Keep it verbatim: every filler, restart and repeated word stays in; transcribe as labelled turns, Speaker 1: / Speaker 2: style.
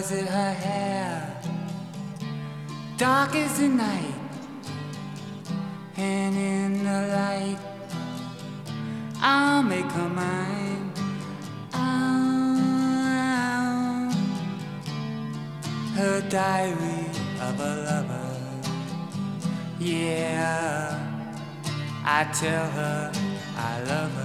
Speaker 1: Was it her hair, dark as the night, and in the light I'll make her mine. Oh, her diary of a lover. Yeah, I tell her I love